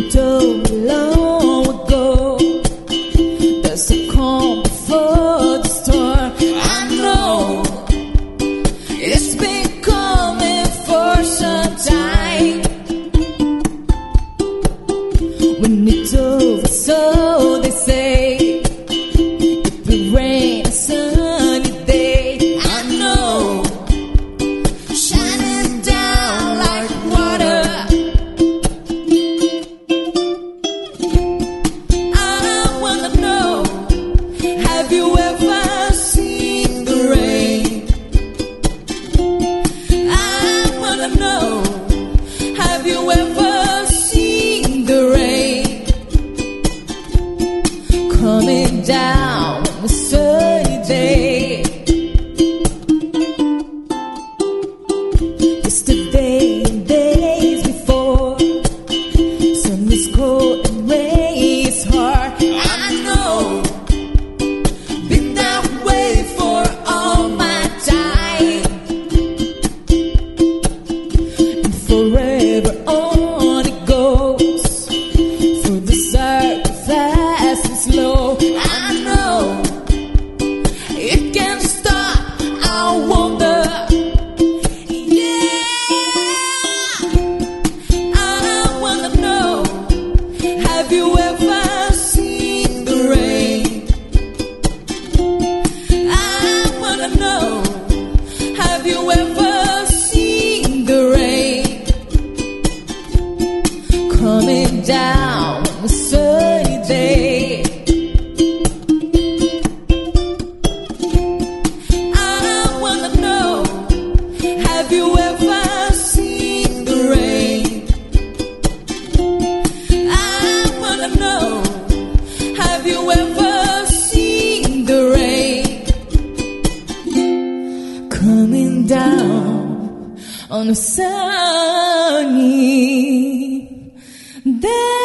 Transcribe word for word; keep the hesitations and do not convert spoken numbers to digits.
you told me long ago, there's a calm before the storm. I know it's been coming for some time. When it's over, so they say, it will rain a sunny day. I know, shining down like water. I wanna know, have you ever seen the rain? I wanna know, have you ever seen the rain coming down on a sunny day? Yesterday and days before, sun is cold and rain is hard. I know, been that way for all my time, and forever on it goes, through the circle fast and slow. I know, it can't stop, I wonder. Yeah, I wanna know, have you ever seen the rain? I wanna know, have you ever seen the rain coming down on a sunny day? I wanna know, have you ever seen the rain? I wanna know, have you ever seen the rain coming down on a sunny day?